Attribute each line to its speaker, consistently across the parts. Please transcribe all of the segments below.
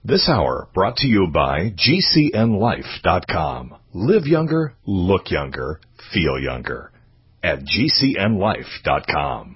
Speaker 1: This hour brought to you by GCNLife.com. Live younger, look younger, feel younger at GCNLife.com.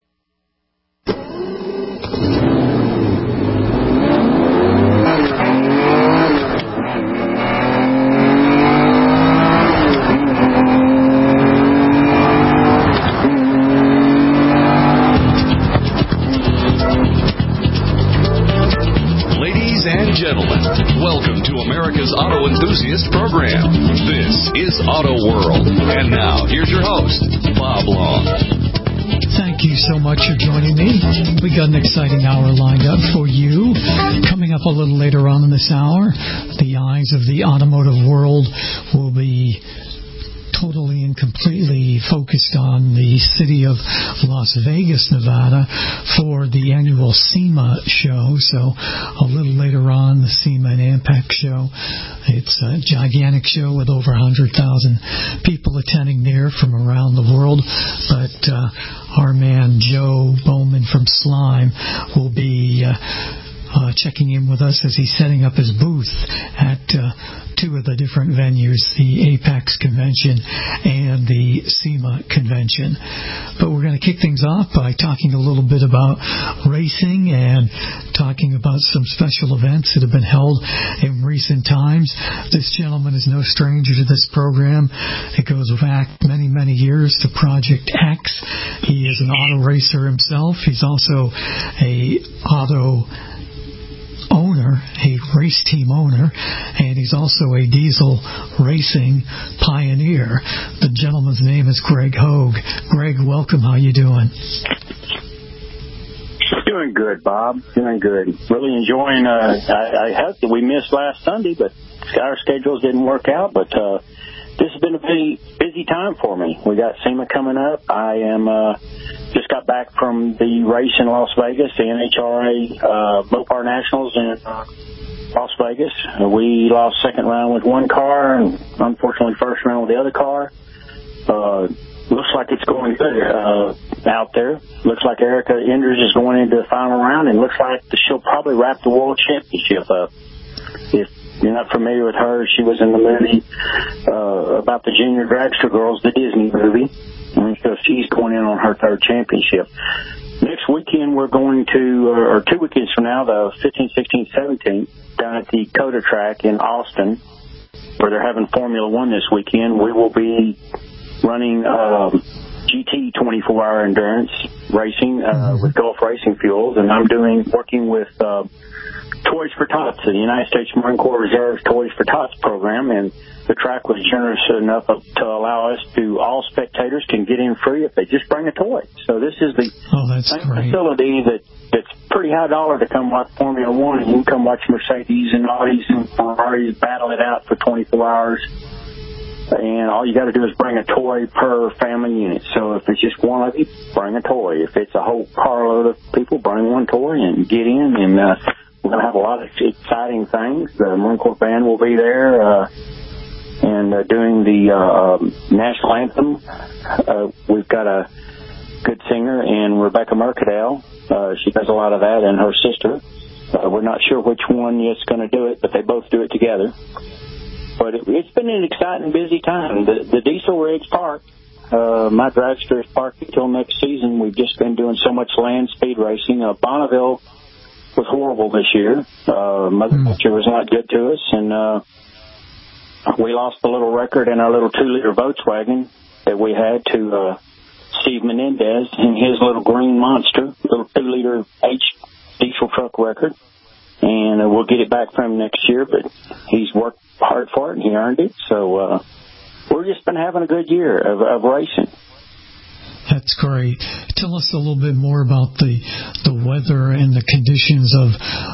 Speaker 2: Gentlemen, welcome to America's Auto Enthusiast Program. This is Auto World. And now, here's your host, Bob Long.
Speaker 3: Thank you so much for joining me. We got an exciting hour lined up for you. Coming up a little later on in this hour, the eyes of the automotive world will be totally and completely focused on the city of Las Vegas, Nevada for the annual SEMA show. So a little later on, the SEMA and AMPEC show. It's a gigantic show with over 100,000 people attending there from around the world. But our man Joe Bowman from Slime will be checking in with us as he's setting up his booth at two of the different venues, the Apex Convention and the SEMA Convention. But we're going to kick things off by talking a little bit about racing and talking about some special events that have been held in recent times. This gentleman is no stranger to this program. It goes back many, many years to Project X. He is an auto racer himself. He's also a auto owner, a race team owner, and he's also a diesel racing pioneer. The gentleman's name is Greg Hogue. Greg, welcome. How you doing?
Speaker 4: Doing good, Bob. Doing good. Really enjoying. I hope that we missed last Sunday, but our schedules didn't work out. But this has been a busy time for me. We got SEMA coming up. I am just got back from the race in Las Vegas, the NHRA Mopar Nationals in Las Vegas. We lost second round with one car, and unfortunately first round with the other car. Looks like it's going good out there. Looks like Erica Enders is going into the final round, and looks like she'll probably wrap the World Championship up. If you're not familiar with her, she was in the movie about the Junior Dragster Girls, the Disney movie. And so she's going in on her third championship. Next weekend, we're going to, or 2 weekends from now, the 15th, 16th, 17th, down at the COTA track in Austin, where they're having Formula One this weekend. We will be running GT 24-hour endurance racing with Gulf Racing Fuels, and I'm working with Toys for Tots, the United States Marine Corps Reserve Toys for Tots program, and the track was generous enough to allow us to, all spectators can get in free if they just bring a toy. So this is the same facility that's pretty high dollar to come watch Formula One, and you can come watch Mercedes and Audis and Ferraris battle it out for 24 hours. And all you got to do is bring a toy per family unit. So if it's just one of you, bring a toy. If it's a whole carload of people, bring one toy and get in. And we're going to have a lot of exciting things. The Marine Corps band will be there and doing the national anthem. We've got a good singer in Rebecca Mercadale. She does a lot of that, and her sister. We're not sure which one is going to do it, but they both do it together. But it's been an exciting, busy time. The diesel rig's parked. My dragster is parked until next season. We've just been doing so much land speed racing. Bonneville was horrible this year. Mother Nature was not good to us, and we lost the little record in our little 2-liter Volkswagen that we had to Steve Menendez in his little green monster, little 2-liter H diesel truck record. And we'll get it back from him next year, but he's worked hard for it, and he earned it. So we've just been having a good year of racing.
Speaker 3: That's great. Tell us a little bit more about the weather and the conditions of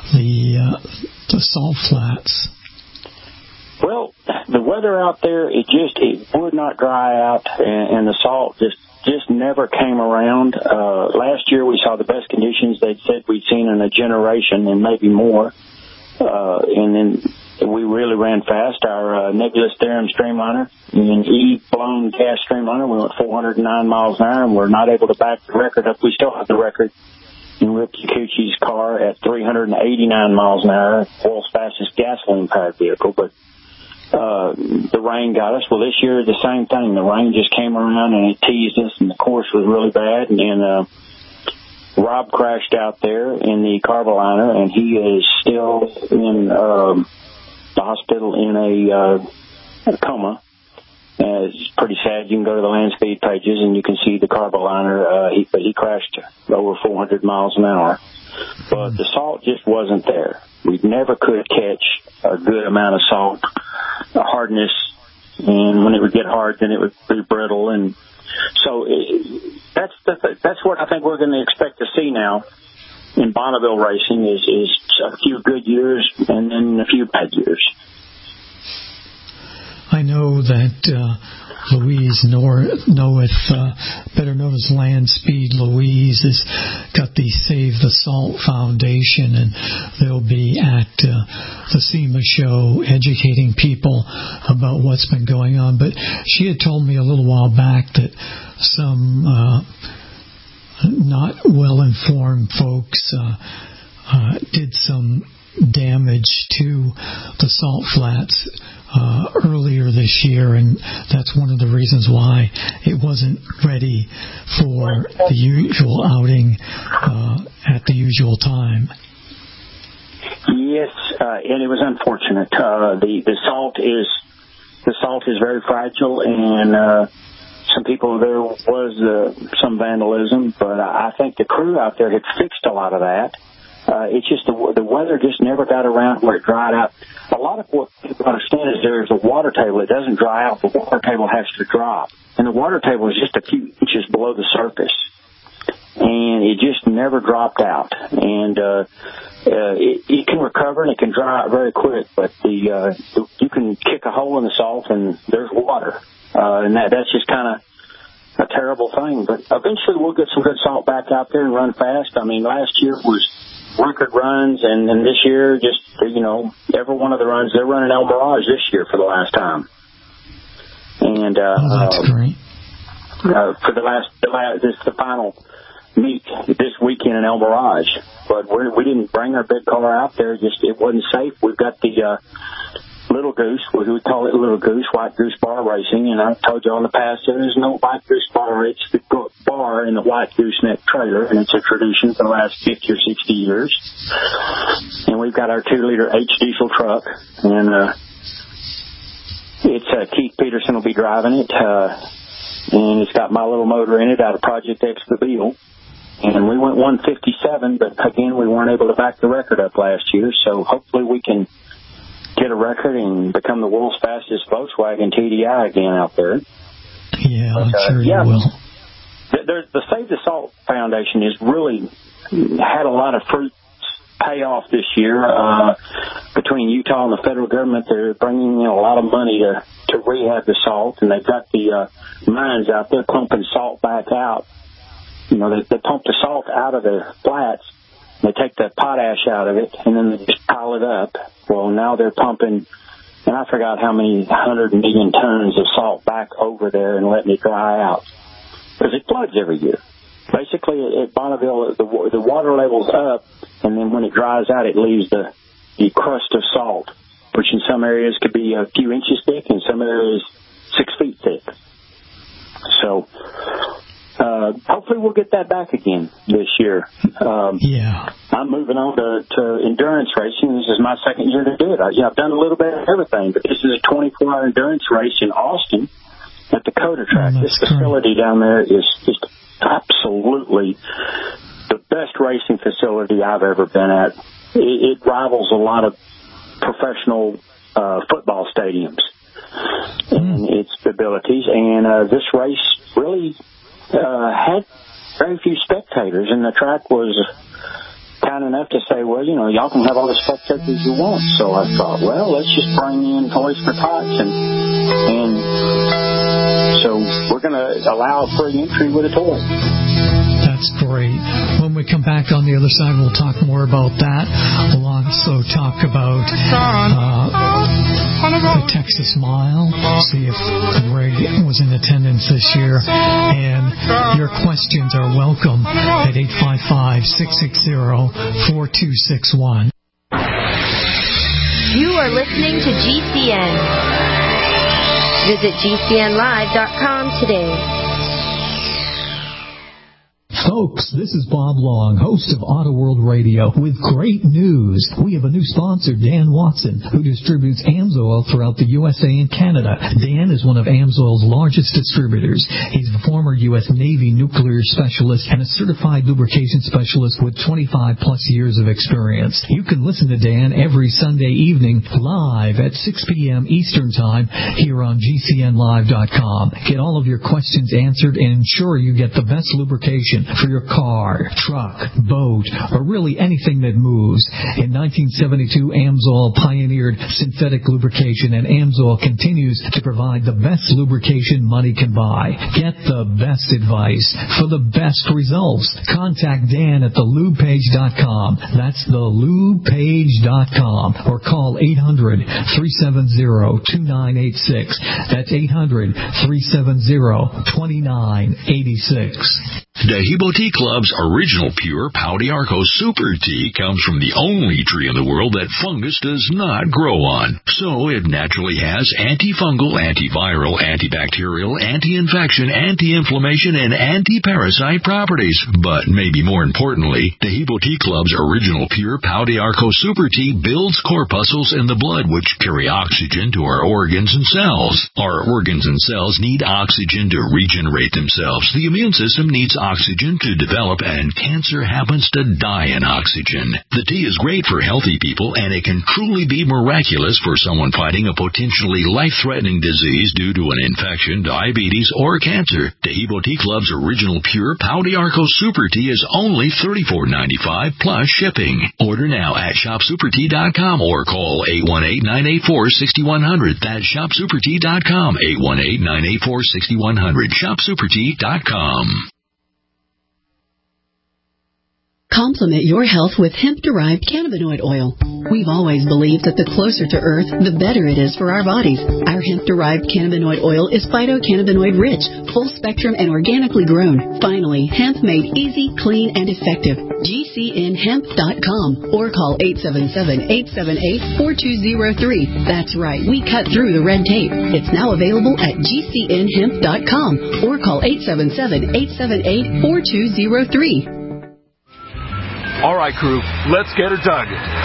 Speaker 3: the salt flats.
Speaker 4: Well, the weather out there, it would not dry out, and the salt just never came around. Last year we saw the best conditions they'd said we'd seen in a generation and maybe more. And then we really ran fast. Our Nebulous Theorem Streamliner, an E-blown gas Streamliner, we went 409 miles an hour, and we're not able to back the record up. We still have the record in Rick Kikuchi's car at 389 miles an hour, world's fastest gasoline-powered vehicle. But the rain got us. Well, this year, the same thing. The rain just came around and it teased us, and the course was really bad. And Rob crashed out there in the Carboliner, and he is still in the hospital in a coma. It's pretty sad. You can go to the land speed pages, and you can see the Carboliner. He crashed over 400 miles an hour. But the salt just wasn't there. We never could catch a good amount of salt hardness, and when it would get hard, then it would be brittle. And so that's what I think we're going to expect to see now in Bonneville racing is a few good years and then a few bad years.
Speaker 3: I know that Louise Knoweth, better known as Land Speed Louise, has got the Save the Salt Foundation, and they'll be at the SEMA show educating people about what's been going on. But she had told me a little while back that some not well-informed folks did some damage to the salt flats earlier this year, and that's one of the reasons why it wasn't ready for the usual outing at the usual time.
Speaker 4: Yes, and it was unfortunate. The salt is very fragile, and some people, there was some vandalism, but I think the crew out there had fixed a lot of that. It's just the weather just never got around where it dried out. A lot of what people understand is there's a water table. It doesn't dry out. The water table has to drop. And the water table is just a few inches below the surface. And it just never dropped out. And it can recover and it can dry out very quick. But you can kick a hole in the salt and there's water. And that's just kind of a terrible thing. But eventually we'll get some good salt back out there and run fast. I mean, last year was record runs, and this year, just, every one of the runs, they're running El Mirage this year for the last time. And
Speaker 3: that's great.
Speaker 4: For this is the final meet this weekend in El Mirage. But we didn't bring our big car out there; it wasn't safe. We've got the Little Goose, we call it Little Goose, White Goose Bar Racing, and I've told you in the past there is no White Goose Bar. It's the bar in the White Gooseneck trailer, and it's a tradition for the last 50 or 60 years. And we've got our 2-liter H diesel truck, and it's Keith Peterson will be driving it, and it's got my little motor in it out of Project X the Beetle. And we went 157, but again, we weren't able to back the record up last year, so hopefully we can get a record and become the world's fastest Volkswagen TDI again out there.
Speaker 3: Yeah, I'm sure you will.
Speaker 4: The Save the Salt Foundation has really had a lot of fruit pay off this year. Between Utah and the federal government, they're bringing in a lot of money to rehab the salt, and they've got the mines out there pumping salt back out. They pump the salt out of the flats. They take the potash out of it, and then they just pile it up. Well, now they're pumping, and I forgot how many 100 million tons of salt back over there and letting it dry out. Because it floods every year. Basically, at Bonneville, the water level's up, and then when it dries out, it leaves the crust of salt, which in some areas could be a few inches thick, in some areas 6 feet thick. So hopefully we'll get that back again this year. I'm moving on to endurance racing. This is my second year to do it. I've done a little bit of everything, but this is a 24-hour endurance race in Austin at the Coda track. This facility down there is just absolutely the best racing facility I've ever been at. It rivals a lot of professional football stadiums in its abilities, and this race really had very few spectators, and the track was kind enough to say, well, y'all can have all the spectators you want. So I thought, well, let's just bring in Toys for Tots, and so we're going to allow free entry with a toy.
Speaker 3: That's great. When we come back on the other side, we'll talk more about that. We'll also talk about the Texas Mile. See if Greg was in attendance this year. And your questions are welcome at 855-660-4261.
Speaker 5: You are listening to GCN. Visit GCNlive.com today.
Speaker 3: Folks, this is Bob Long, host of Auto World Radio, with great news. We have a new sponsor, Dan Watson, who distributes AMSOIL throughout the USA and Canada. Dan is one of AMSOIL's largest distributors. He's a former U.S. Navy nuclear specialist and a certified lubrication specialist with 25-plus years of experience. You can listen to Dan every Sunday evening live at 6 p.m. Eastern Time here on GCNlive.com. Get all of your questions answered and ensure you get the best lubrication for your car, truck, boat, or really anything that moves. In 1972, AMSOIL pioneered synthetic lubrication, and AMSOIL continues to provide the best lubrication money can buy. Get the best advice for the best results. Contact Dan at thelubepage.com. That's thelubepage.com. Or call 800-370-2986. That's 800-370-2986.
Speaker 2: Dehibo Tea Club's original pure Pau d'Arco Super Tea comes from the only tree in the world that fungus does not grow on. So it naturally has antifungal, antiviral, antibacterial, anti-infection, anti-inflammation, and anti-parasite properties. But maybe more importantly, Dehibo Tea Club's original pure Pau d'Arco Super Tea builds corpuscles in the blood which carry oxygen to our organs and cells. Our organs and cells need oxygen to regenerate themselves. The immune system needs oxygen to develop, and cancer happens to die in oxygen. The tea is great for healthy people, and it can truly be miraculous for someone fighting a potentially life-threatening disease due to an infection, diabetes, or cancer. Dehibo Tea Club's original pure Pau d'Arco Super Tea is only $34.95 plus shipping. Order now at shopsupertea.com or call 818-984-6100. That's shopsupertea.com, 818-984-6100, shopsupertea.com.
Speaker 6: Complement your health with hemp-derived cannabinoid oil. We've always believed that the closer to Earth, the better it is for our bodies. Our hemp-derived cannabinoid oil is phytocannabinoid-rich, full-spectrum, and organically grown. Finally, hemp made easy, clean, and effective. GCNhemp.com or call 877-878-4203. That's right, we cut through the red tape. It's now available at GCNhemp.com or call 877-878-4203.
Speaker 7: All right, crew, let's get her dug.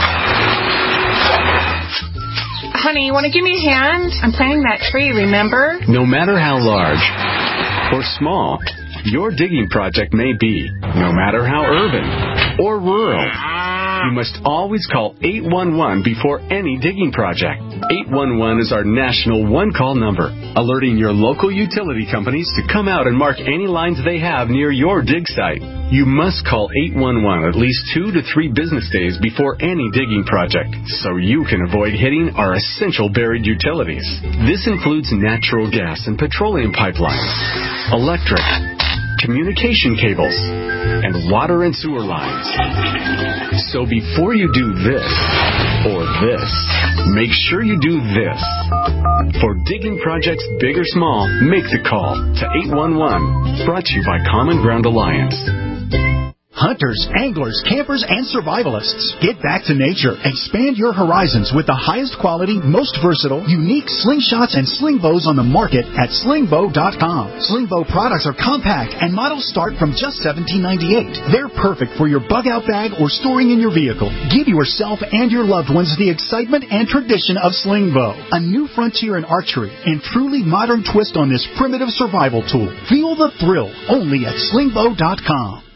Speaker 8: Honey, you want to give me a hand? I'm planting that tree, remember?
Speaker 9: No matter how large or small your digging project may be, no matter how urban or rural, you must always call 811 before any digging project. 811 is our national one-call number, alerting your local utility companies to come out and mark any lines they have near your dig site. You must call 811 at least 2 to 3 business days before any digging project, so you can avoid hitting our essential buried utilities. This includes natural gas and petroleum pipelines, electric, communication cables, and water and sewer lines. So before you do this or this, make sure you do this. For digging projects big or small, make the call to 811. Brought to you by Common Ground Alliance.
Speaker 10: Hunters, anglers, campers, and survivalists. Get back to nature. Expand your horizons with the highest quality, most versatile, unique slingshots and sling bows on the market at slingbow.com. Sling bow products are compact and models start from just $17.98. They're perfect for your bug-out bag or storing in your vehicle. Give yourself and your loved ones the excitement and tradition of sling bow. A new frontier in archery and truly modern twist on this primitive survival tool. Feel the thrill only at slingbow.com.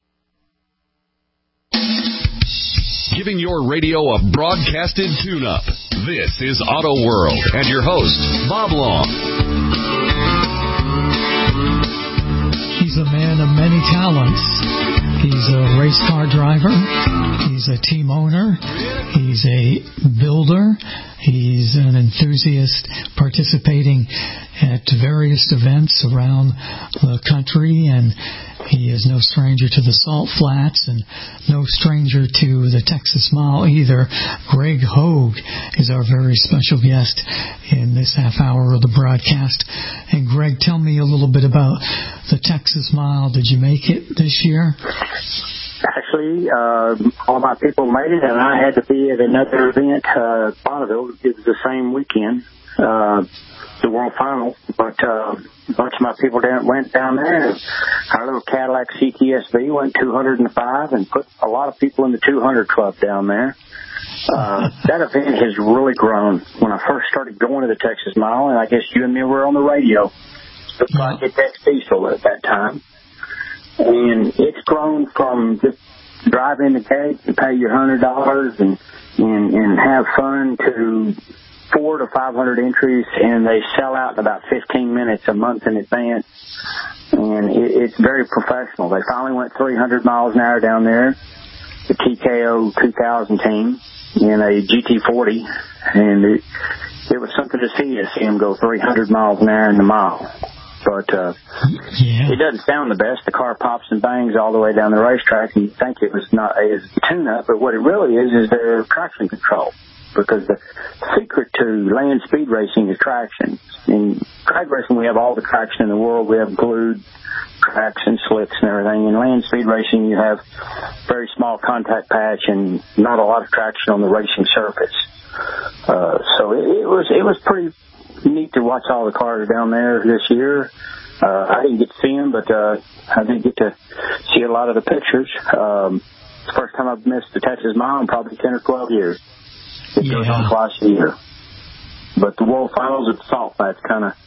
Speaker 2: Giving your radio a broadcasted tune-up. This is Auto World and your host, Bob Long.
Speaker 3: He's a man of many talents. He's a race car driver. He's a team owner. He's a builder. He's an enthusiast participating at various events around the country, and he is no stranger to the Salt Flats and no stranger to the Texas Mile either. Greg Hogue is our very special guest in this half hour of the broadcast. And Greg, tell me a little bit about the Texas Mile. Did you make it this year?
Speaker 4: Actually, all my people made it, and I had to be at another event, Bonneville. It was the same weekend, the World Final, but a bunch of my people went down there, and our little Cadillac CTSV went 205 and put a lot of people in the 200 club down there. That event has really grown. When I first started going to the Texas Mile, and I guess you and me were on the radio, the Project X Diesel at that time, and it's grown from just drive in the gate and pay your $100 and have fun to 400 to 500 entries, and they sell out in about 15 minutes a month in advance, and it's very professional. They finally went 300 miles an hour down there, the TKO 2000 team in a GT40, and it was something to see them go 300 miles an hour in the mile. But it doesn't sound the best. The car pops and bangs all the way down the racetrack, and you think it was not a tune-up, but what it really is their traction control. Because the secret to land speed racing is traction. In drag racing, we have all the traction in the world. We have glued tracks and slicks and everything. In land speed racing, you have very small contact patch and not a lot of traction on the racing surface. So it was pretty neat to watch all the cars down there this year. I didn't get to see them, but I did get to see a lot of the pictures. It's the first time I've missed the Texas Mile in probably 10 or 12 years. It goes on twice a year. But the World Finals at the Salt Flats kind of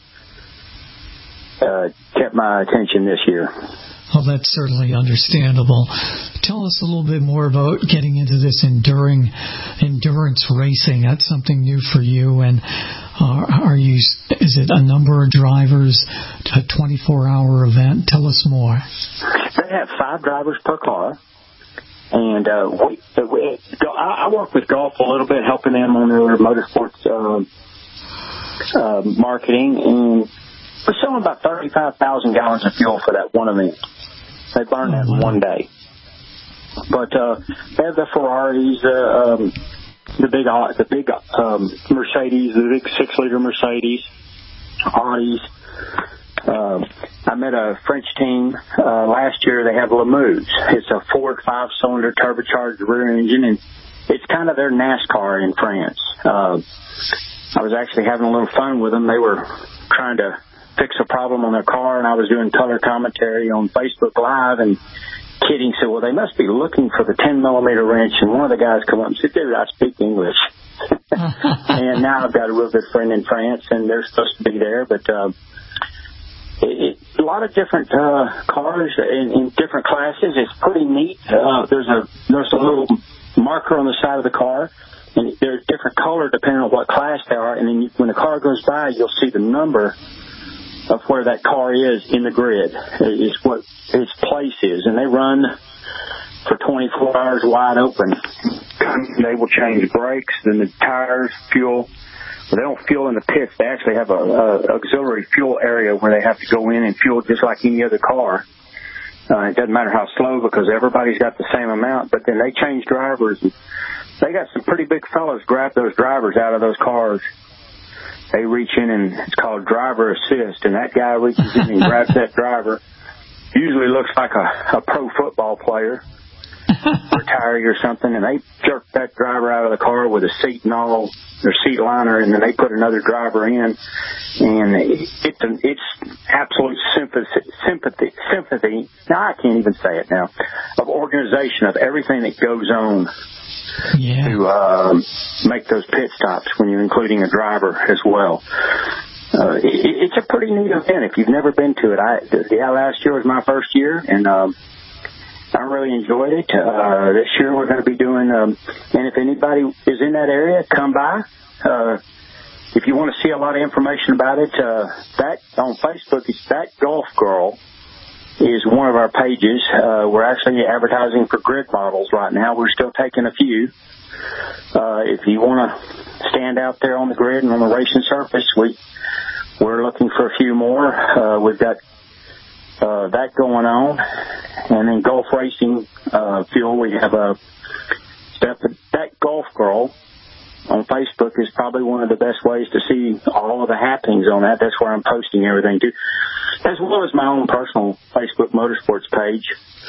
Speaker 4: kept my attention this year.
Speaker 3: Well, that's certainly understandable. Tell us a little bit more about getting into this endurance racing. That's something new for you. And is it a number of drivers, a 24-hour event? Tell us more.
Speaker 4: They have 5 drivers per car. And I work with Golf a little bit, helping them on their motorsports marketing, and we're selling about 35,000 gallons of fuel for that one event. They burn that in one day. But they have the Ferraris, the big Mercedes, the big 6-liter Mercedes, Audis. I met a French team last year. They have Lamuse. It's a Ford 5-cylinder turbocharged rear engine, and it's kind of their NASCAR in France. I was actually having a little fun with them. They were trying to fix a problem on their car, and I was doing color commentary on Facebook Live, and kidding said, well, they must be looking for the 10-millimeter wrench, and one of the guys come up and said, dude, I speak English. And now I've got a real good friend in France, and they're supposed to be there, but a lot of different cars in different classes. It's pretty neat. There's a little marker on the side of the car, and they're different color depending on what class they are. And then when the car goes by, you'll see the number of where that car is in the grid, is what its place is. And they run for 24 hours wide open. They will change brakes, then the tires, fuel. They don't fuel in the pits. They actually have a auxiliary fuel area where they have to go in and fuel just like any other car. It doesn't matter how slow because everybody's got the same amount. But then they change drivers. They got some pretty big fellas grab those drivers out of those cars. They reach in, and it's called driver assist, and that guy reaches in and grabs that driver. Usually looks like a pro football player, retiree or something, and they jerk that driver out of the car with a seat and all, their seat liner, and then they put another driver in, and it's absolute sympathy. Now I can't even say it now, of organization of everything that goes on to make those pit stops when you're including a driver as well. It's a pretty neat event if you've never been to it. Last year was my first year, and I really enjoyed it. This year we're going to be doing, and if anybody is in that area, come by. If you want to see a lot of information about it, that on Facebook, it's That Golf Girl is one of our pages. We're actually advertising for grid models right now. We're still taking a few. If you want to stand out there on the grid and on the racing surface, we're looking for a few more. We've got that going on. And then golf racing fuel, we have That Golf Girl on Facebook is probably one of the best ways to see all of the happenings on that. That's where I'm posting everything too, as well as my own personal Facebook Motorsports page.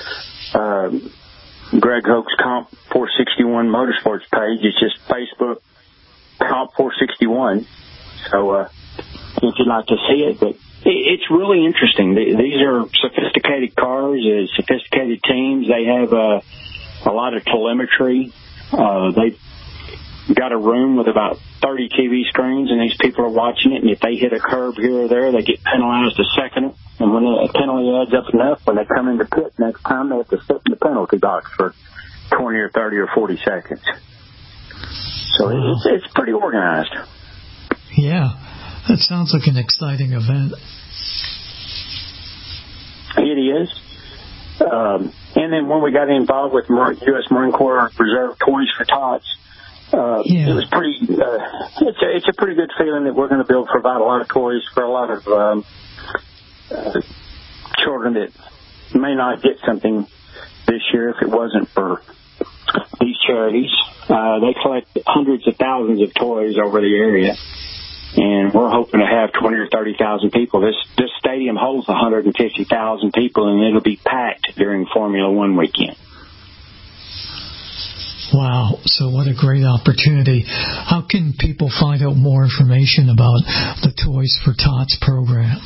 Speaker 4: Greg Hoke's Comp 461 Motorsports page. It's just Facebook Comp 461. So if you'd like to see it, but it's really interesting. These are sophisticated cars, sophisticated teams. They have a lot of telemetry. They've got a room with about 30 TV screens, and these people are watching it, and if they hit a curb here or there, they get penalized a second. And when the penalty adds up enough, when they come into pit next time, they have to sit in the penalty box for 20 or 30 or 40 seconds. So it's pretty organized.
Speaker 3: Yeah, that sounds like an exciting event.
Speaker 4: It is. And then when we got involved with U.S. Marine Corps Reserve Toys for Tots, it was pretty. It's a pretty good feeling that we're going to provide a lot of toys for a lot of children that may not get something this year if it wasn't for these charities. They collect hundreds of thousands of toys over the area, and we're hoping to have 20 or 30,000 people. This stadium holds 150,000 people, and it'll be packed during Formula One weekend.
Speaker 3: Wow, so what a great opportunity. How can people find out more information about the Toys for Tots program?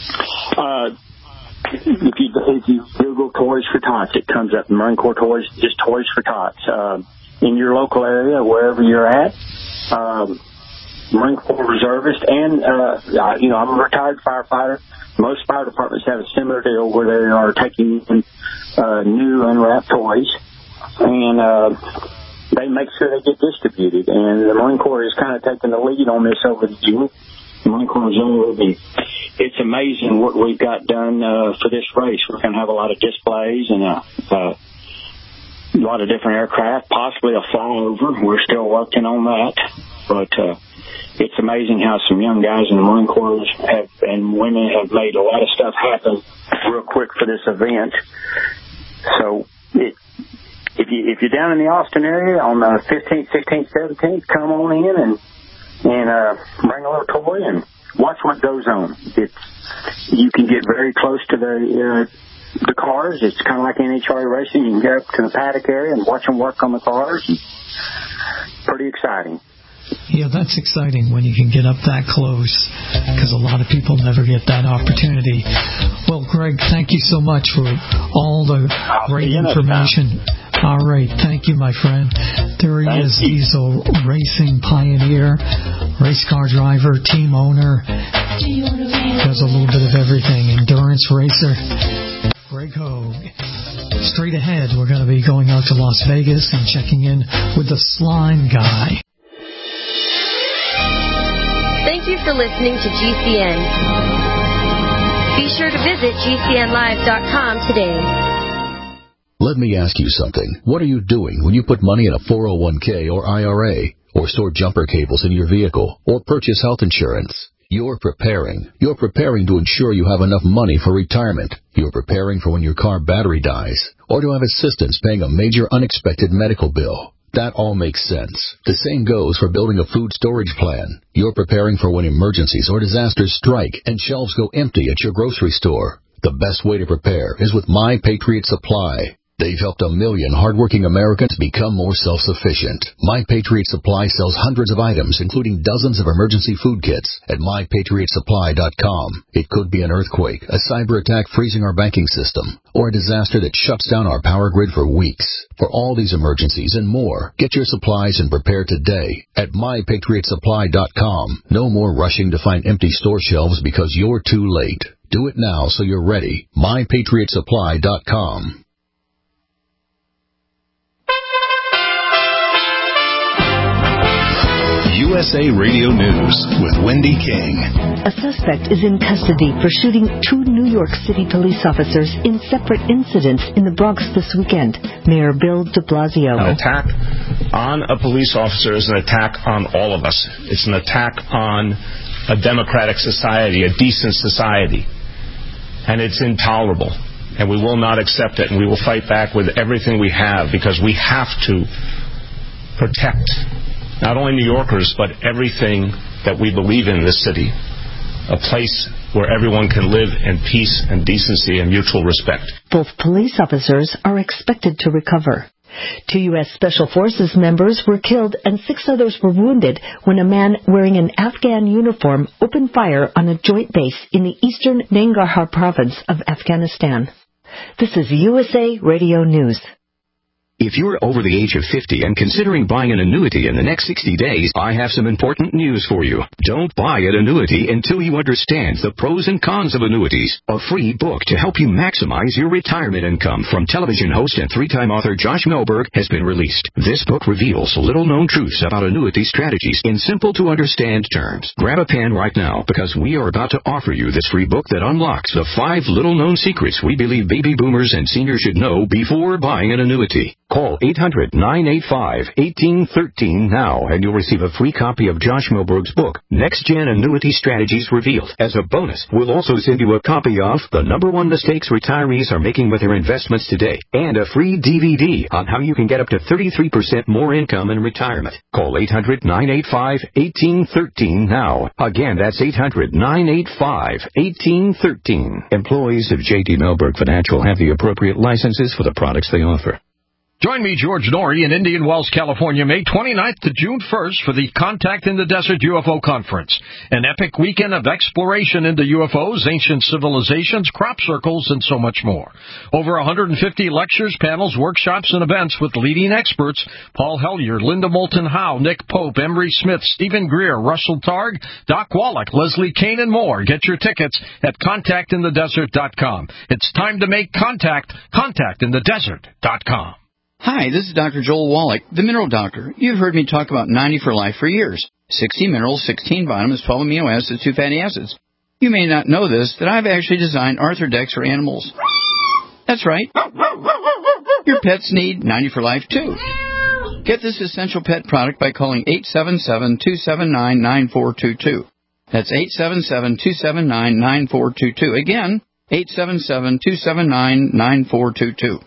Speaker 4: If you Google Toys for Tots, it comes up. Marine Corps Toys, just Toys for Tots. In your local area, wherever you're at, Marine Corps reservist, and I'm a retired firefighter. Most fire departments have a similar deal where they are taking in new unwrapped toys, and they make sure they get distributed. And the Marine Corps is kind of taking the lead on this over the years. The Marine Corps Reserve, it's amazing what we've got done for this race. We're going to have a lot of displays and a lot of different aircraft, possibly a flyover. We're still working on that, but it's amazing how some young guys in the Marine Corps and women have made a lot of stuff happen real quick for this event. So if you're down in the Austin area on the 15th, 16th, 17th, come on in and bring a little toy and watch what goes on. You can get very close to the cars. It's kind of like NHRA racing. You can go up to the paddock area and watch them work on the cars. Pretty exciting.
Speaker 3: Yeah, that's exciting when you can get up that close, because a lot of people never get that opportunity. Well, Greg, thank you so much for all the great information. All right, thank you, my friend. There he is. He's a racing pioneer, race car driver, team owner, does a little bit of everything, endurance racer. Greg Hogue. Straight ahead, we're going to be going out to Las Vegas and checking in with the Slime Guy.
Speaker 5: Thank you for listening to GCN. Be sure to visit GCNlive.com today.
Speaker 11: Let me ask you something. What are you doing when you put money in a 401k or IRA, or store jumper cables in your vehicle, or purchase health insurance? You're preparing. You're preparing to ensure you have enough money for retirement. You're preparing for when your car battery dies, or to have assistance paying a major unexpected medical bill. That all makes sense. The same goes for building a food storage plan. You're preparing for when emergencies or disasters strike and shelves go empty at your grocery store. The best way to prepare is with My Patriot Supply. They've helped 1 million hardworking Americans become more self-sufficient. My Patriot Supply sells hundreds of items, including dozens of emergency food kits at MyPatriotSupply.com. It could be an earthquake, a cyber attack freezing our banking system, or a disaster that shuts down our power grid for weeks. For all these emergencies and more, get your supplies and prepare today at MyPatriotSupply.com. No more rushing to find empty store shelves because you're too late. Do it now so you're ready. MyPatriotSupply.com.
Speaker 1: USA Radio News with Wendy King.
Speaker 12: A suspect is in custody for shooting 2 New York City police officers in separate incidents in the Bronx this weekend. Mayor Bill de Blasio.
Speaker 13: An attack on a police officer is an attack on all of us. It's an attack on a democratic society, a decent society. And it's intolerable. And we will not accept it. And we will fight back with everything we have, because we have to protect not only New Yorkers, but everything that we believe in this city. A place where everyone can live in peace and decency and mutual respect.
Speaker 12: Both police officers are expected to recover. 2 U.S. Special Forces members were killed and 6 others were wounded when a man wearing an Afghan uniform opened fire on a joint base in the eastern Nangarhar province of Afghanistan. This is USA Radio News.
Speaker 14: If you're over the age of 50 and considering buying an annuity in the next 60 days, I have some important news for you. Don't buy an annuity until you understand the pros and cons of annuities. A free book to help you maximize your retirement income from television host and 3-time author Josh Melberg has been released. This book reveals little-known truths about annuity strategies in simple-to-understand terms. Grab a pen right now because we are about to offer you this free book that unlocks the 5 little-known secrets we believe baby boomers and seniors should know before buying an annuity. Call 800-985-1813 now, and you'll receive a free copy of Josh Melberg's book, Next Gen Annuity Strategies Revealed. As a bonus, we'll also send you a copy of The #1 Mistakes Retirees Are Making with Their Investments Today, and a free DVD on how you can get up to 33% more income in retirement. Call 800-985-1813 now. Again, that's 800-985-1813. Employees of J.D. Melberg Financial have the appropriate licenses for the products they offer.
Speaker 15: Join me, George Norrie, in Indian Wells, California, May 29th to June 1st for the Contact in the Desert UFO Conference, an epic weekend of exploration into UFOs, ancient civilizations, crop circles, and so much more. Over 150 lectures, panels, workshops, and events with leading experts: Paul Hellyer, Linda Moulton Howe, Nick Pope, Emery Smith, Stephen Greer, Russell Targ, Doc Wallach, Leslie Kane, and more. Get your tickets at contactinthedesert.com. It's time to make contact. Contactinthedesert.com.
Speaker 16: Hi, this is Dr. Joel Wallach, the Mineral Doctor. You've heard me talk about 90 for Life for years. 60 minerals, 16 vitamins, 12 amino acids, 2 fatty acids. You may not know this, that I've actually designed Arthrodex for animals. That's right. Your pets need 90 for Life, too. Get this essential pet product by calling 877-279-9422. That's 877-279-9422. Again, 877-279-9422.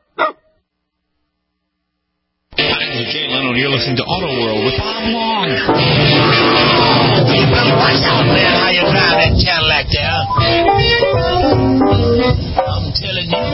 Speaker 17: This is Jay Leno, and you're listening to Auto World with Bob Long. You better watch out, man, how you drive that Cadillac there. I'm telling you.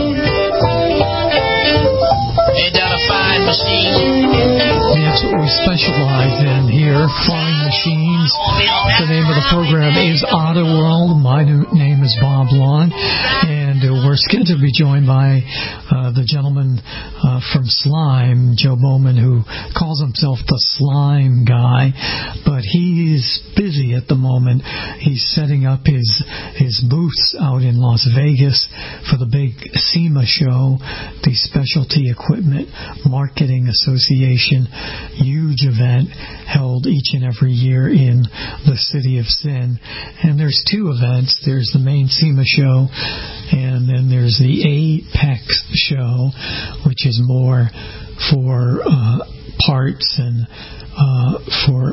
Speaker 17: Ain't that a fine machine?
Speaker 3: That's what we specialize in here, flying machines. The name of the program is Auto World. My name is Bob Long, and we're scheduled to be joined by the gentleman from Slime, Joe Bowman, who calls himself the Slime Guy, but he is busy at the moment. He's setting up his booths out in Las Vegas for the big SEMA show, the Specialty Equipment Marketing Association, huge event held each and every year in the city of Sin. And there's 2 events. There's the main SEMA show, and then there's the Apex show, which is more for parts and for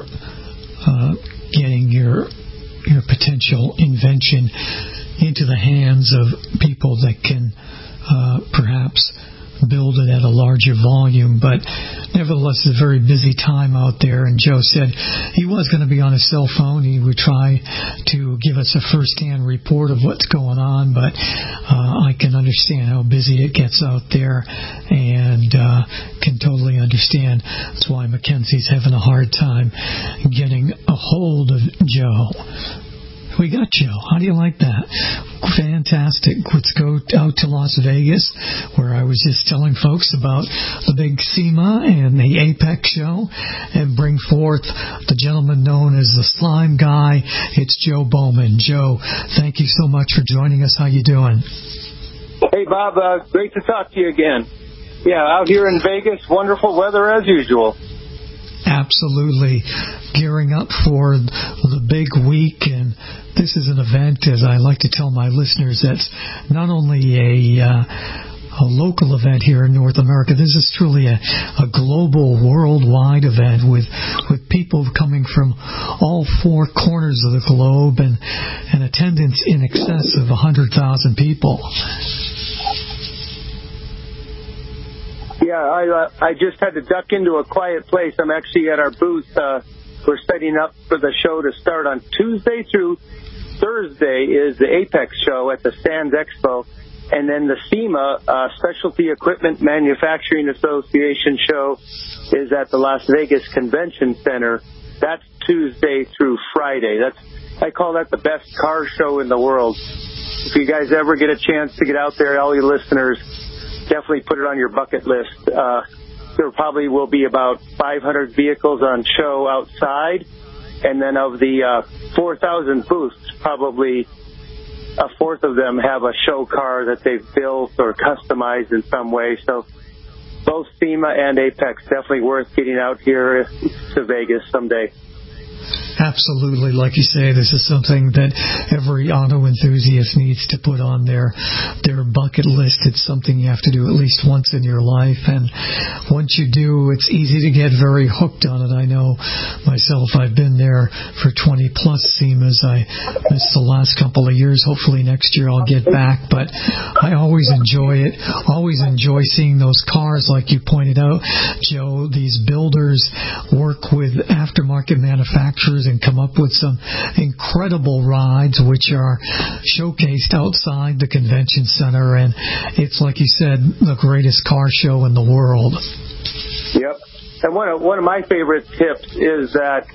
Speaker 3: getting your potential invention into the hands of people that can perhaps build it at a larger volume. But nevertheless, it's a very busy time out there, and Joe said he was going to be on his cell phone. He would try to give us a first-hand report of what's going on, but I can understand how busy it gets out there, and can totally understand. That's why Mackenzie's having a hard time getting a hold of Joe. We got Joe. How do you like that? Fantastic. Let's go out to Las Vegas, where I was just telling folks about the big SEMA and the Apex show, and bring forth the gentleman known as the Slime Guy. It's Joe Bowman. Joe, thank you so much for joining us. How you doing?
Speaker 18: Hey, Bob. Great to talk to you again. Yeah, out here in Vegas, wonderful weather as usual.
Speaker 3: Absolutely. Gearing up for the big week, and this is an event, as I like to tell my listeners, that's not only a local event here in North America. This is truly a global, worldwide event with people coming from all 4 corners of the globe, and an attendance in excess of 100,000 people.
Speaker 18: Yeah, Yeah, I just had to duck into a quiet place. I'm actually at our booth. We're setting up for the show to start on Tuesday through Thursday is the Apex show at the Sands Expo. And then the SEMA, Specialty Equipment Manufacturing Association show, is at the Las Vegas Convention Center. That's Tuesday through Friday. I call that the best car show in the world. If you guys ever get a chance to get out there, all your listeners, definitely put it on your bucket list. There probably will be about 500 vehicles on show outside. And then of the 4,000 booths, probably a fourth of them have a show car that they've built or customized in some way. So both SEMA and Apex definitely worth getting out here to Vegas someday.
Speaker 3: Absolutely. Like you say, this is something that every auto enthusiast needs to put on their bucket list. It's something you have to do at least once in your life. And once you do, it's easy to get very hooked on it. I know myself, I've been there for 20-plus SEMAs. I missed the last couple of years. Hopefully next year I'll get back. But I always enjoy it. Always enjoy seeing those cars, like you pointed out, Joe. These builders work with aftermarket manufacturers and come up with some incredible rides which are showcased outside the convention center, and it's, like you said, the greatest car show in the world.
Speaker 18: Yep. And one of my favorite tips is that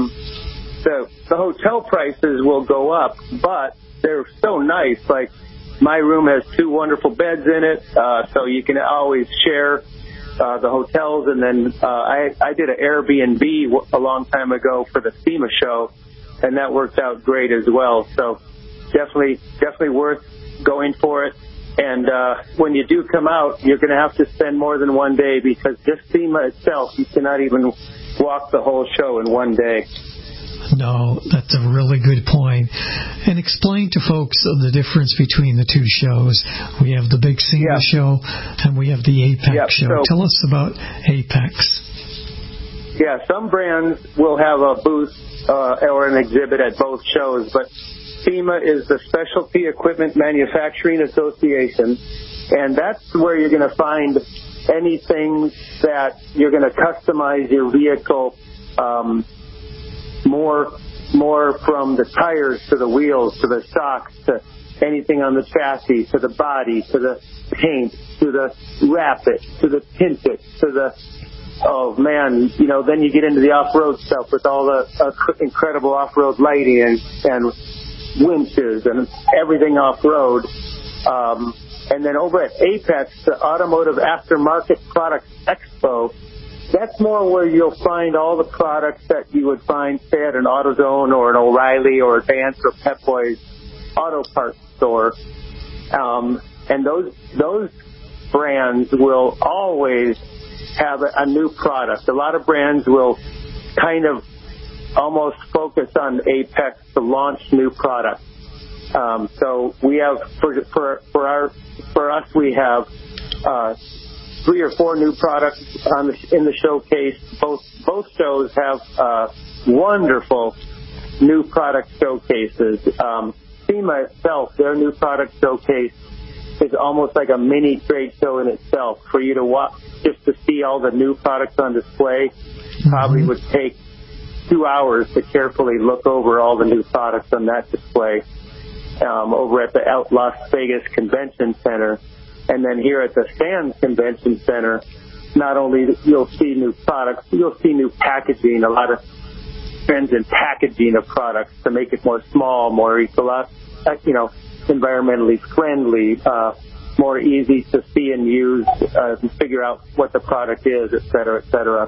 Speaker 18: the hotel prices will go up, but they're so nice. Like, my room has 2 wonderful beds in it, so you can always share the hotels. And then I did an Airbnb a long time ago for the SEMA show, and that worked out great as well. So definitely worth going for it. And when you do come out, you're going to have to spend more than one day, because just SEMA itself, you cannot even walk the whole show in one day.
Speaker 3: No, that's a really good point. And explain to folks the difference between the two shows. We have the big SEMA show, and we have the Apex show. Tell us about Apex.
Speaker 18: Yeah, some brands will have a booth or an exhibit at both shows, but SEMA is the Specialty Equipment Manufacturing Association, and that's where you're going to find anything that you're going to customize your vehicle more from the tires to the wheels to the shocks to anything on the chassis to the body to the paint to the wrap it to the tint it to the then you get into the off-road stuff with all the incredible off-road lighting and winches and everything off-road. And then over at Apex, the Automotive Aftermarket Products Expo, that's more where you'll find all the products that you would find, say, at an AutoZone or an O'Reilly or Advance or Pep Boys auto parts store. And those brands will always have a new product. A lot of brands will kind of almost focus on Apex to launch new products. So we have, for us, we have 3 or 4 new products in the showcase. Both shows have wonderful new product showcases. SEMA itself, their new product showcase, is almost like a mini trade show in itself. For you to watch, just to see all the new products on display, probably would take 2 hours to carefully look over all the new products on that display over at the Las Vegas Convention Center. And then here at the Sands Convention Center, not only you'll see new products, you'll see new packaging, a lot of trends in packaging of products to make it more small, more environmentally friendly, more easy to see and use, and figure out what the product is, et cetera, et cetera.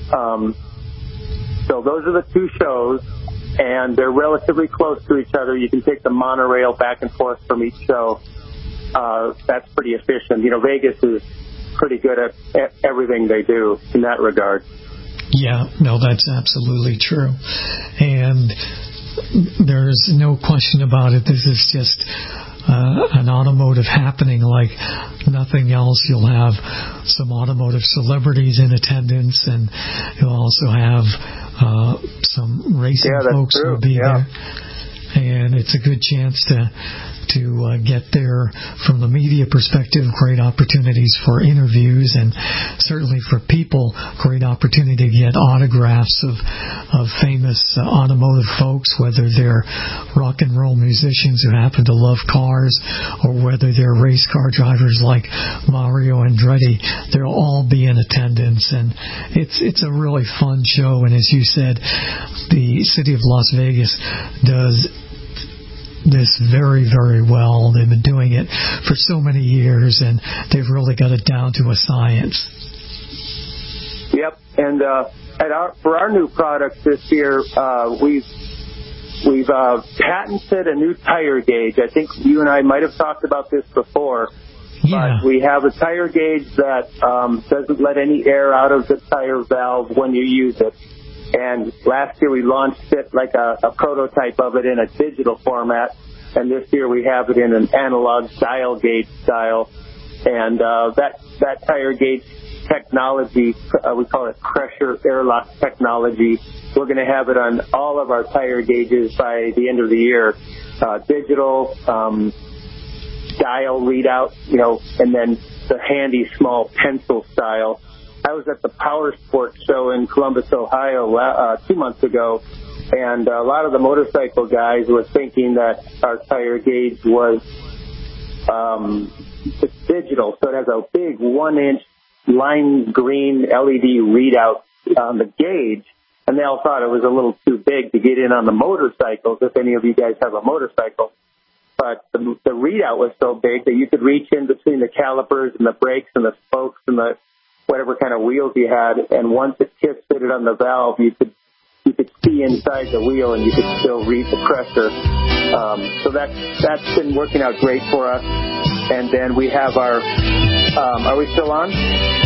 Speaker 18: So those are the 2 shows, and they're relatively close to each other. You can take the monorail back and forth from each show. That's pretty efficient. Vegas is pretty good at everything they do in that regard.
Speaker 3: Yeah, no, that's absolutely true. And there's no question about it. This is just an automotive happening like nothing else. You'll have some automotive celebrities in attendance, and you'll also have some racing folks who will be there. and it's a good chance to get there from the media perspective. Great opportunities for interviews, and certainly for people, great opportunity to get autographs of famous automotive folks, whether they're rock and roll musicians who happen to love cars, or whether they're race car drivers like Mario Andretti. They'll all be in attendance, and it's a really fun show. And as you said, the city of Las Vegas does this very, very well. They've been doing it for so many years, and they've really got it down to a science.
Speaker 18: Yep, and for our new products this year, we've patented a new tire gauge. I think you and I might have talked about this before.
Speaker 3: Yeah.
Speaker 18: But we have a tire gauge that doesn't let any air out of the tire valve when you use it. And last year we launched it like a prototype of it in a digital format, and this year we have it in an analog dial gauge style. And that tire gauge technology, we call it pressure airlock technology. We're going to have it on all of our tire gauges by the end of the year. Digital, dial readout, and then the handy small pencil style. I was at the Power Sports Show in Columbus, Ohio 2 months ago, and a lot of the motorcycle guys were thinking that our tire gauge was it's digital, so it has a big 1-inch lime green LED readout on the gauge, and they all thought it was a little too big to get in on the motorcycles, if any of you guys have a motorcycle. But the readout was so big that you could reach in between the calipers and the brakes and the spokes and the whatever kind of wheels you had, and once it fitted on the valve, you could see inside the wheel and you could still read the pressure. So that's been working out great for us. And then we have our, are we still on?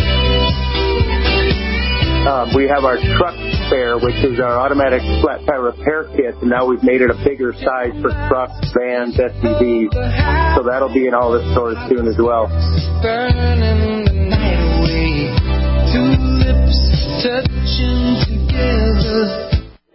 Speaker 18: We have our truck spare, which is our automatic flat tire repair kit, and now we've made it a bigger size for trucks, vans, SUVs. So that'll be in all the stores soon as well.
Speaker 19: Burning the night away, two lips touching together.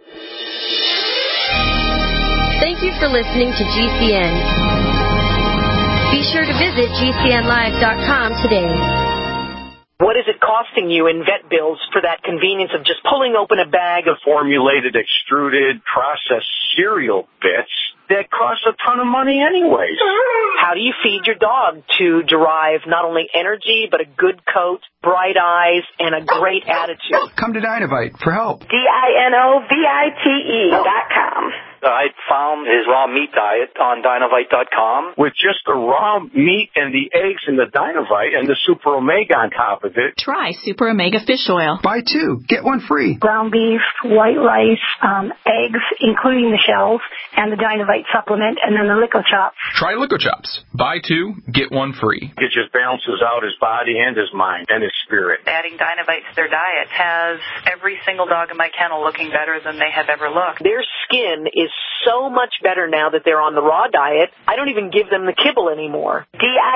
Speaker 5: Thank you for listening to GCN. Be sure to visit GCNlive.com today.
Speaker 20: What is it costing you in vet bills for that convenience of just pulling open a bag of
Speaker 21: formulated, extruded, processed cereal bits that cost a ton of money anyways?
Speaker 20: How do you feed your dog to derive not only energy, but a good coat, bright eyes, and a great attitude?
Speaker 16: Come to Dynovite for help.
Speaker 20: DINOVITE.com.
Speaker 21: I found his raw meat diet on Dynovite.com with just the raw meat and the eggs and the Dynovite and the Super Omega on top of it.
Speaker 22: Try Super Omega Fish Oil.
Speaker 16: Buy 2, get 1 free.
Speaker 23: Ground beef, white rice, eggs, including the shells, and the Dynovite supplement, and then the Lico Chops.
Speaker 24: Try Lico Chops. Buy 2, get 1 free.
Speaker 21: It just balances out his body and his mind and his spirit.
Speaker 25: Adding Dynovite to their diet has every single dog in my kennel looking better than they have ever looked.
Speaker 20: Their skin is so much better now that they're on the raw diet. I don't even give them the kibble anymore.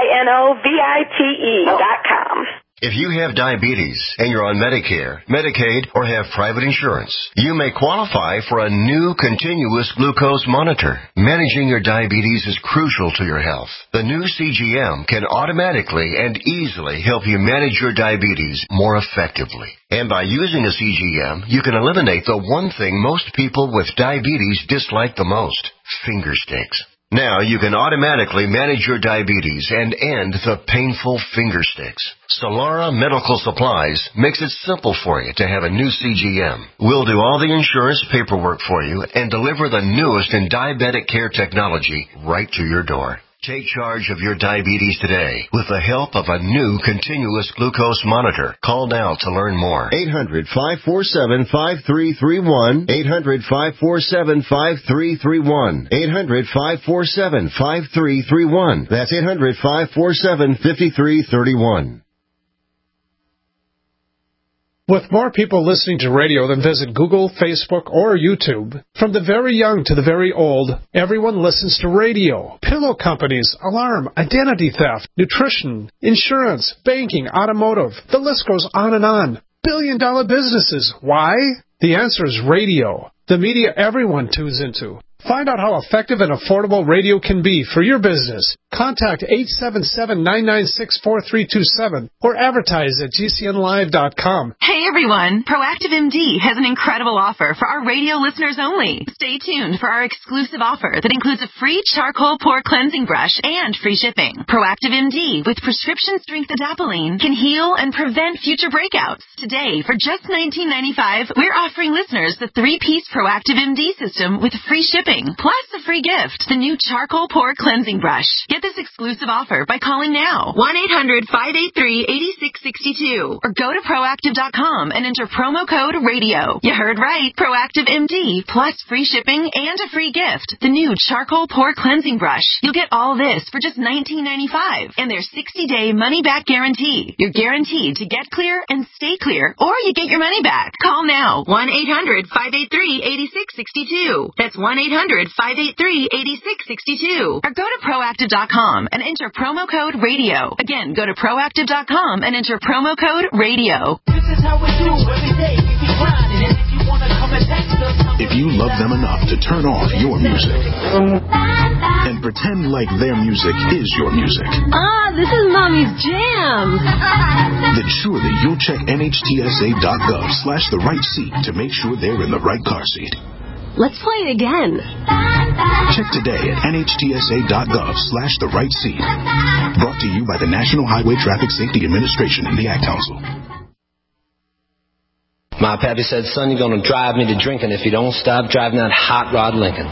Speaker 23: DINOVITE.com.
Speaker 26: If you have diabetes and you're on Medicare, Medicaid, or have private insurance, you may qualify for a new continuous glucose monitor. Managing your diabetes is crucial to your health. The new CGM can automatically and easily help you manage your diabetes more effectively. And by using a CGM, you can eliminate the one thing most people with diabetes dislike the most: finger sticks. Now you can automatically manage your diabetes and end the painful finger sticks. Solara Medical Supplies makes it simple for you to have a new CGM. We'll do all the insurance paperwork for you and deliver the newest in diabetic care technology right to your door. Take charge of your diabetes today with the help of a new continuous glucose monitor. Call now to learn more. 800-547-5331. 800-547-5331. 800-547-5331. That's 800-547-5331.
Speaker 27: With more people listening to radio than visit Google, Facebook, or YouTube, from the very young to the very old, everyone listens to radio. Pillow companies, alarm, identity theft, nutrition, insurance, banking, automotive. The list goes on and on. Billion-dollar businesses. Why? The answer is radio. The media everyone tunes into. Find out how effective and affordable radio can be for your business. Contact 877-996-4327 or advertise at GCNlive.com.
Speaker 22: Hey everyone, Proactive MD has an incredible offer for our radio listeners only. Stay tuned for our exclusive offer that includes a free charcoal pore cleansing brush and free shipping. Proactive MD with prescription strength adapalene can heal and prevent future breakouts. Today, for just $19.95, we're offering listeners the 3-piece Proactive MD system with free shipping, plus a free gift, the new charcoal pore cleansing brush. Get this exclusive offer by calling now, 1-800-583-8662, or go to Proactive.com and enter promo code RADIO. You heard right, Proactive MD, plus free shipping and a free gift, the new charcoal pore cleansing brush. You'll get all this for just $19.95 and their 60-day money-back guarantee. You're guaranteed to get clear and stay clear, or you get your money back. Call now, 1-800-583-8662. That's 1-800-583-8662. Or go to Proactive.com and enter promo code RADIO. Again, go to Proactive.com and enter promo code RADIO.
Speaker 19: This is how we do every day. We be grinding, and if you want to come and text us,
Speaker 2: if you love them enough to turn off your music and pretend like their music is your music,
Speaker 5: this is Mommy's jam.
Speaker 2: then surely you'll check NHTSA.gov/the right seat to make sure they're in the right car seat.
Speaker 5: Let's play it again.
Speaker 2: Check today at NHTSA.gov/the right seat. Brought to you by the National Highway Traffic Safety Administration and the Ad Council.
Speaker 4: My pappy said, son, you're going to drive me to drinking if you don't stop driving that hot rod Lincoln.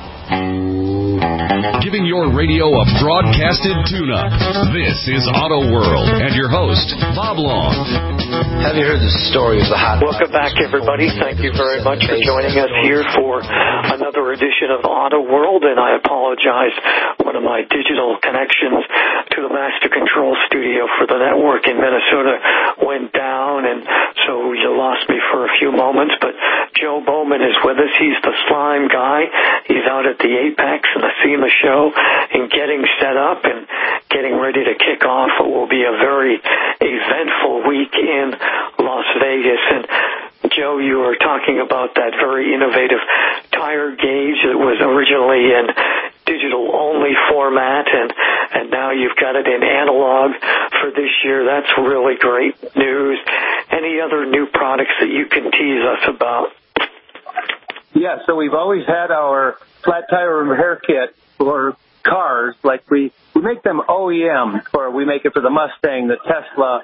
Speaker 6: Giving your radio a broadcasted tune-up. This is Auto World and your host, Bob Long.
Speaker 4: Have you heard the story of the hot rod?
Speaker 7: Welcome back, everybody. Thank you very much for joining us here for another edition of Auto World, and I apologize. One of my digital connections to the Master Control Studio for the network in Minnesota went down, and so you lost me for a few moments, but Joe Bowman is with us. He's the slime guy. He's out at the Apex and the SEMA show and getting set up and getting ready to kick off what will be a very eventful week in Las Vegas. And Joe, you were talking about that very innovative tire gauge that was originally in digital-only format, and now you've got it in analog for this year. That's really great news. Any other new products that you can tease us about?
Speaker 18: Yeah, so we've always had our flat tire repair kit for cars. Like we make them OEM, or we make it for the Mustang, the Tesla,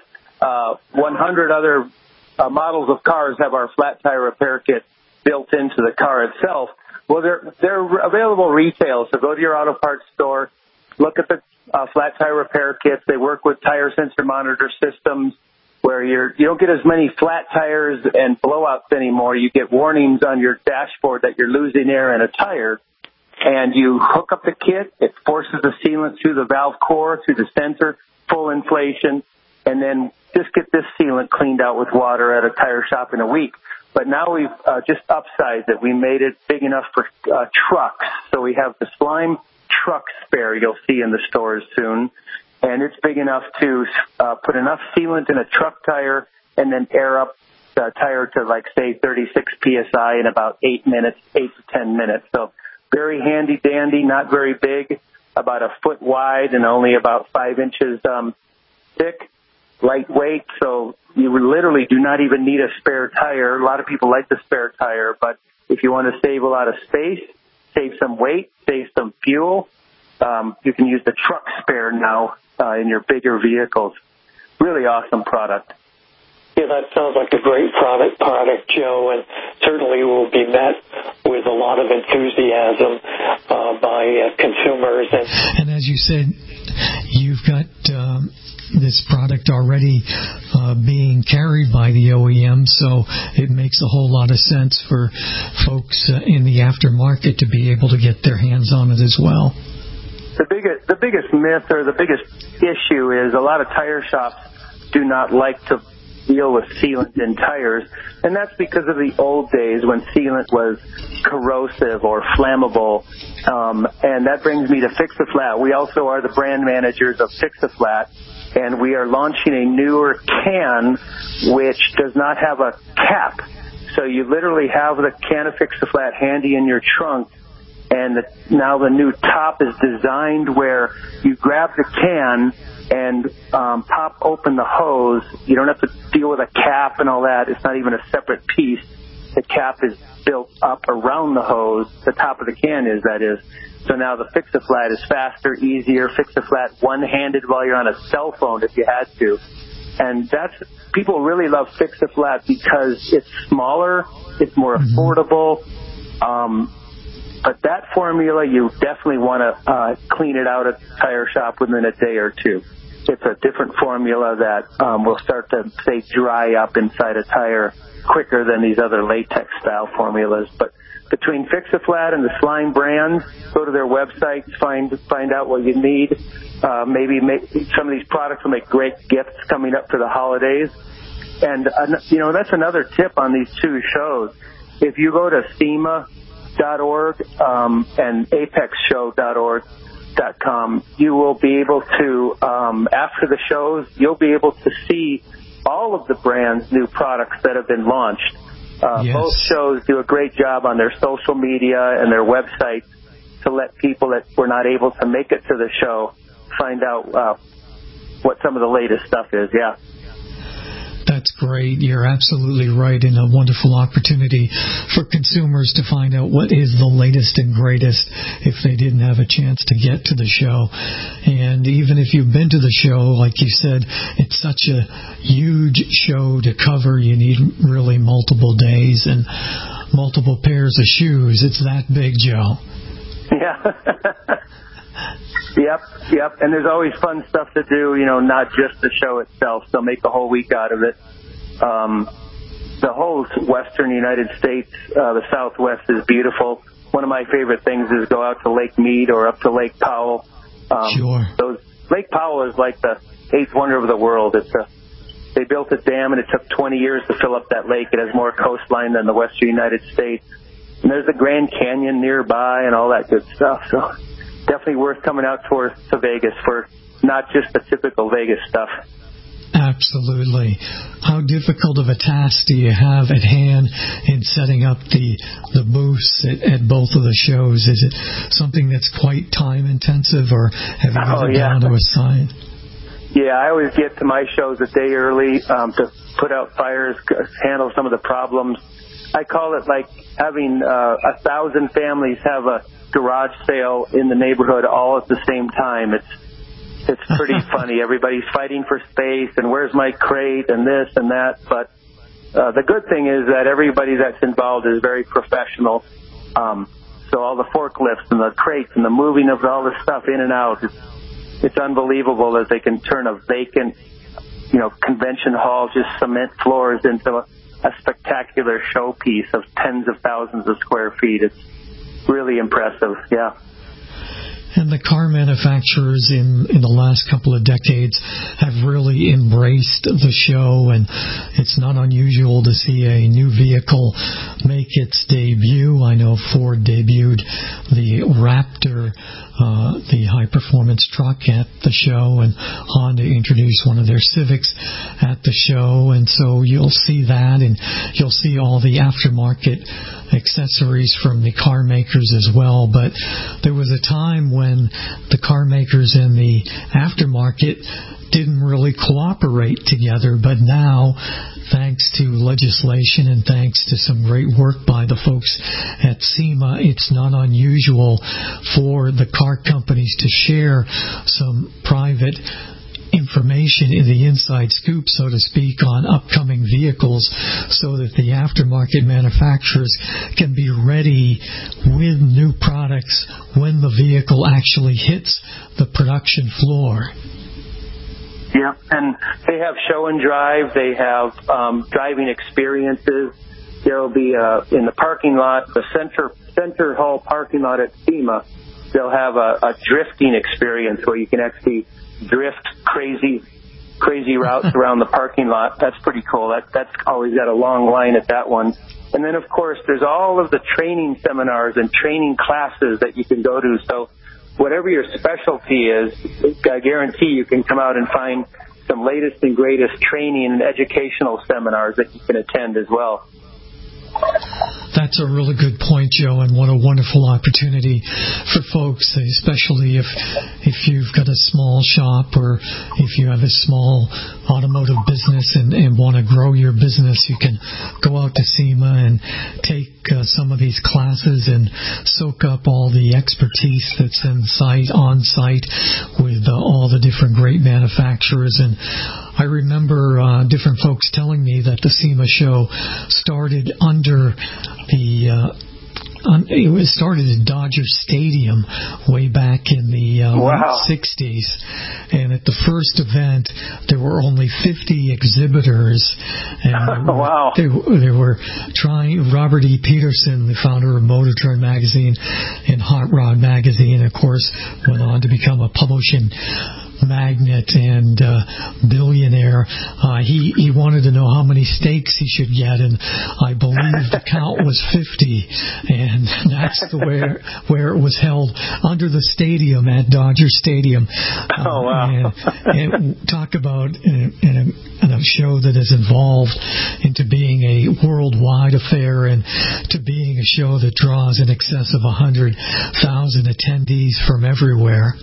Speaker 18: 100 other models of cars have our flat tire repair kit built into the car itself. Well, they're available retail, so go to your auto parts store, look at the flat tire repair kits. They work with tire sensor monitor systems where you don't get as many flat tires and blowouts anymore. You get warnings on your dashboard that you're losing air in a tire, and you hook up the kit. It forces the sealant through the valve core, through the sensor, full inflation, and then just get this sealant cleaned out with water at a tire shop in a week. But now we've just upsized it. We made it big enough for trucks. So we have the Slime truck spare you'll see in the stores soon. And it's big enough to put enough sealant in a truck tire and then air up the tire to, like, say, 36 PSI in about 8 to 10 minutes. So very handy dandy, not very big, about a foot wide and only about 5 inches thick. Lightweight, so you literally do not even need a spare tire. A lot of people like the spare tire, but if you want to save a lot of space, save some weight, save some fuel, you can use the truck spare now in your bigger vehicles. Really awesome product.
Speaker 7: Yeah, that sounds like a great product, Joe, and certainly will be met with a lot of enthusiasm by consumers.
Speaker 3: And as you said, you've got this product already being carried by the OEM, so it makes a whole lot of sense for folks in the aftermarket to be able to get their hands on it as well.
Speaker 18: The biggest myth or the biggest issue is a lot of tire shops do not like to deal with sealant in tires, and that's because of the old days when sealant was corrosive or flammable, and that brings me to Fix-A-Flat. We also are the brand managers of Fix-A-Flat, and we are launching a newer can which does not have a cap. So you literally have the can of Fix-A-Flat handy in your trunk, And now the new top is designed where you grab the can and pop open the hose. You don't have to deal with a cap and all that. It's not even a separate piece. The cap is built up around the hose. The top of the can is, that is. So now the Fix-A-Flat is faster, easier. Fix-A-Flat one-handed while you're on a cell phone if you had to. And people really love Fix-A-Flat because it's smaller, it's more affordable. But that formula, you definitely want to clean it out at the tire shop within a day or two. It's a different formula that will start to, say, dry up inside a tire quicker than these other latex-style formulas. But between Fix-A-Flat and the Slime brands, go to their website, find out what you need. Maybe some of these products will make great gifts coming up for the holidays. And, that's another tip on these two shows. If you go to SEMA.org and ApexShow.org.com, you will be able to, after the shows, you'll be able to see all of the brand's new products that have been launched. Both shows do a great job on their social media and their websites to let people that were not able to make it to the show find out what some of the latest stuff is. Yeah.
Speaker 3: That's great. You're absolutely right, and a wonderful opportunity for consumers to find out what is the latest and greatest if they didn't have a chance to get to the show. And even if you've been to the show, like you said, it's such a huge show to cover. You need really multiple days and multiple pairs of shoes. It's that big, Joe.
Speaker 18: Yeah. Yep. And there's always fun stuff to do, not just the show itself, so make a whole week out of it. The whole western United States, the Southwest is beautiful. One of my favorite things is go out to Lake Mead or up to Lake Powell.
Speaker 3: Sure.
Speaker 18: Lake Powell is like the eighth wonder of the world. They built a dam, and it took 20 years to fill up that lake. It has more coastline than the western United States. And there's the Grand Canyon nearby and all that good stuff. So definitely worth coming out to Vegas for not just the typical Vegas stuff.
Speaker 3: Absolutely. How difficult of a task do you have at hand in setting up the booths at both of the shows? Is it something that's quite time intensive, or have you got it down to a science?
Speaker 18: Yeah, I always get to my shows a day early to put out fires, handle some of the problems. I call it like having 1,000 families have a garage sale in the neighborhood all at the same time. It's pretty funny. Everybody's fighting for space and where's my crate and this and that. But the good thing is that everybody that's involved is very professional. So all the forklifts and the crates and the moving of all this stuff in and out, it's unbelievable that they can turn a vacant, convention hall, just cement floors, into a spectacular showpiece of tens of thousands of square feet. It's really impressive, yeah.
Speaker 3: And the car manufacturers in the last couple of decades have really embraced the show, and it's not unusual to see a new vehicle make its debut. I know Ford debuted the Raptor, the high-performance truck, at the show, and Honda introduced one of their Civics at the show, and so you'll see that, and you'll see all the aftermarket accessories from the car makers as well. But there was a time when the car makers and the aftermarket didn't really cooperate together, but now, thanks to legislation and thanks to some great work by the folks at SEMA, it's not unusual for the car companies to share some private information in the inside scoop, so to speak, on upcoming vehicles, so that the aftermarket manufacturers can be ready with new products when the vehicle actually hits the production floor.
Speaker 18: Yeah, and they have show and drive. They have driving experiences. There will be in the parking lot, the center hall parking lot at SEMA, they'll have a drifting experience where you can actually drift crazy routes around the parking lot. That's pretty cool. That's always got a long line at that one. And then, of course, there's all of the training seminars and training classes that you can go to. So whatever your specialty is, I guarantee you can come out and find some latest and greatest training and educational seminars that you can attend as well.
Speaker 3: That's a really good point, Joe, and what a wonderful opportunity for folks, especially if you've got a small shop or if you have a small automotive business and want to grow your business. You can go out to SEMA and take some of these classes and soak up all the expertise that's on site with all the different great manufacturers. And I remember different folks telling me that the SEMA show started under it started at Dodger Stadium way back in the late 60s. And at the first event, there were only 50 exhibitors. And they were trying. Robert E. Peterson, the founder of Motor Trend Magazine and Hot Rod Magazine, of course, went on to become a publishing magnate and billionaire. He wanted to know how many steaks he should get, and I believe the count was 50, and that's where it was held, under the stadium at Dodger Stadium. And talk about in a show that has evolved into being a worldwide affair and to being a show that draws in excess of 100,000 attendees from everywhere.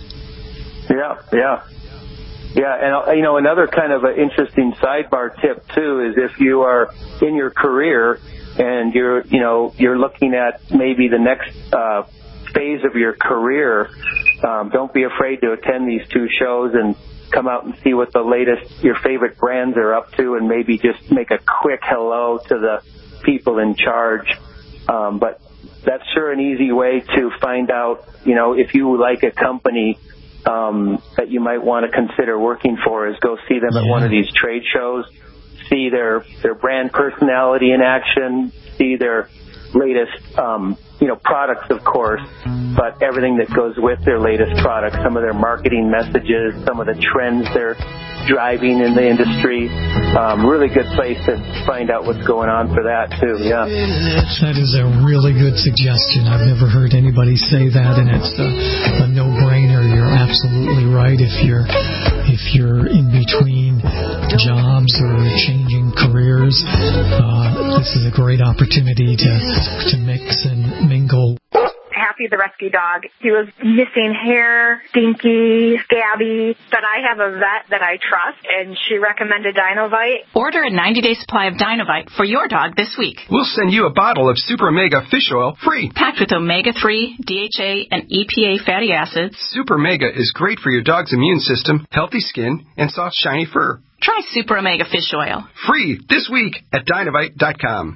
Speaker 18: Yeah, and another kind of an interesting sidebar tip too is if you are in your career and you're looking at maybe the next phase of your career, don't be afraid to attend these two shows and come out and see what the latest your favorite brands are up to, and maybe just make a quick hello to the people in charge. But that's sure an easy way to find out, if you like a company that you might want to consider working for, is go see them at one of these trade shows, see their brand personality in action, see their latest products, of course, but everything that goes with their latest products, some of their marketing messages, some of the trends they're driving in the industry. Really good place to find out what's going on for that too. Yeah,
Speaker 3: that is a really good suggestion. I've never heard anybody say that, and it's a no-brainer. You're absolutely right. If you're in between jobs or changing careers, this is a great opportunity to mix and mingle.
Speaker 1: Happy the rescue dog. He was missing hair, stinky, scabby, but I have a vet that I trust, and she recommended Dinovite.
Speaker 22: Order a 90-day supply of Dinovite for your dog this week.
Speaker 24: We'll send you a bottle of Super Omega Fish Oil free.
Speaker 22: Packed with omega-3, DHA, and EPA fatty acids.
Speaker 24: Super Omega is great for your dog's immune system, healthy skin, and soft, shiny fur.
Speaker 22: Try Super Omega Fish Oil.
Speaker 24: Free this week at Dinovite.com.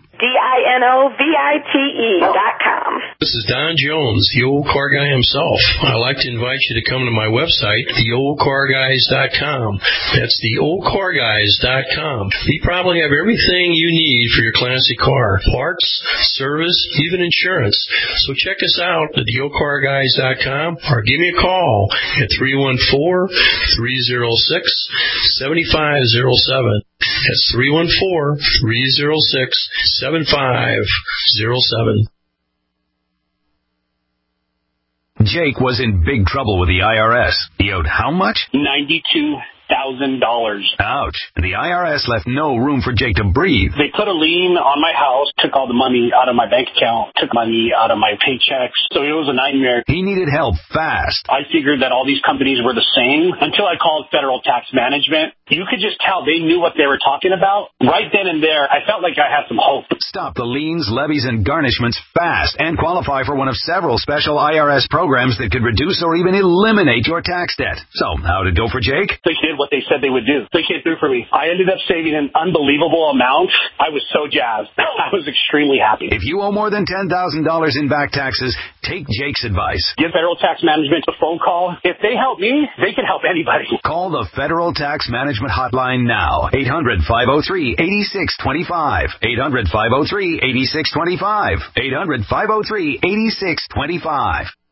Speaker 1: DINOVITE.com.
Speaker 8: This is Don Jones, the old car guy himself. I'd like to invite you to come to my website, theoldcarguys.com. That's theoldcarguys.com. We probably have everything you need for your classic car. Parts, service, even insurance. So check us out at theoldcarguys.com or give me a call at 314-306-7507. That's 314-306-7507.
Speaker 14: Jake was in big trouble with the IRS. He owed how much?
Speaker 9: $92,000.
Speaker 14: Ouch. The IRS left no room for Jake to breathe.
Speaker 9: They put a lien on my house, took all the money out of my bank account, took money out of my paychecks. So it was a nightmare.
Speaker 14: He needed help fast.
Speaker 9: I figured that all these companies were the same until I called Federal Tax Management. You could just tell they knew what they were talking about. Right then and there, I felt like I had some hope.
Speaker 14: Stop the liens, levies, and garnishments fast and qualify for one of several special IRS programs that could reduce or even eliminate your tax debt. So, how'd it go for Jake?
Speaker 9: They did what they said they would do. They came through for me. I ended up saving an unbelievable amount. I was so jazzed. I was extremely happy.
Speaker 14: If you owe more than $10,000 in back taxes, take Jake's advice.
Speaker 9: Give Federal Tax Management a phone call. If they help me, they can help anybody.
Speaker 14: Call the Federal Tax Management hotline now. 800-503-8625. 800-503-8625. 800-503-8625.